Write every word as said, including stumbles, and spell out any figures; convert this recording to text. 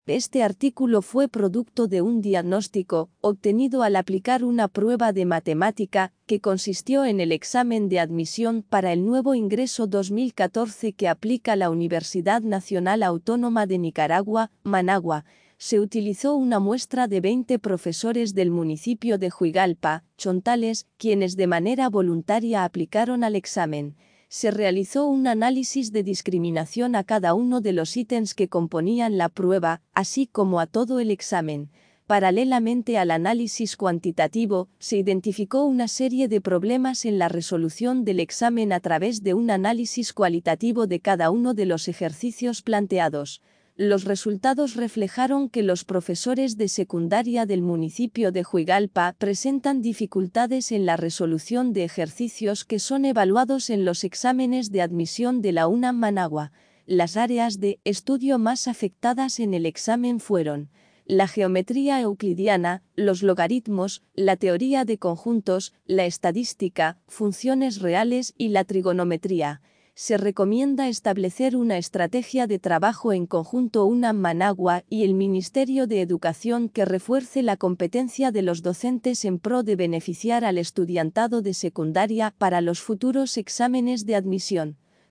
Este artículo fue producto de un diagnóstico obtenido al aplicar una prueba de matemática que consistió en el examen de admisión para el nuevo ingreso dos mil catorce que aplica la Universidad Nacional Autónoma de Nicaragua, Managua. Se utilizó una muestra de veinte profesores del municipio de Juigalpa, Chontales, quienes de manera voluntaria aplicaron al examen. Se realizó un análisis de discriminación a cada uno de los ítems que componían la prueba, así como a todo el examen. Paralelamente al análisis cuantitativo, se identificó una serie de problemas en la resolución del examen a través de un análisis cualitativo de cada uno de los ejercicios planteados. Los resultados reflejaron que los profesores de secundaria del municipio de Juigalpa presentan dificultades en la resolución de ejercicios que son evaluados en los exámenes de admisión de la UNAM Managua. Las áreas de estudio más afectadas en el examen fueron la geometría euclidiana, los logaritmos, la teoría de conjuntos, la estadística, funciones reales y la trigonometría. Se recomienda establecer una estrategia de trabajo en conjunto UNAM Managua y el Ministerio de Educación que refuerce la competencia de los docentes en pro de beneficiar al estudiantado de secundaria para los futuros exámenes de admisión.